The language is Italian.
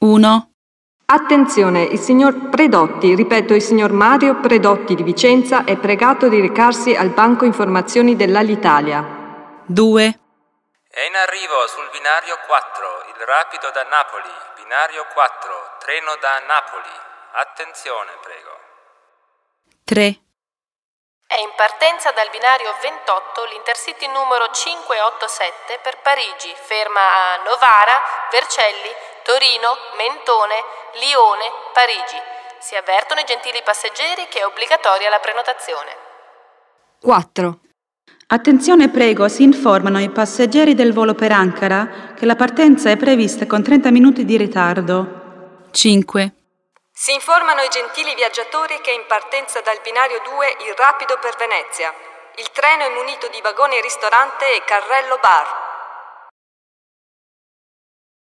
1. Attenzione, il signor Predotti, ripeto, il signor Mario Predotti di Vicenza è pregato di recarsi al banco informazioni dell'Alitalia. 2. È in arrivo sul binario 4, il rapido da Napoli. Binario 4, treno da Napoli. Attenzione, prego. 3. È in partenza dal binario 28 l'Intercity numero 587 per Parigi, ferma a Novara, Vercelli, Torino, Mentone, Lione, Parigi. Si avvertono i gentili passeggeri che è obbligatoria la prenotazione. 4. Attenzione prego, si informano i passeggeri del volo per Ankara che la partenza è prevista con 30 minuti di ritardo. 5. Si informano i gentili viaggiatori che è in partenza dal binario 2 il rapido per Venezia. Il treno è munito di vagone ristorante e carrello bar.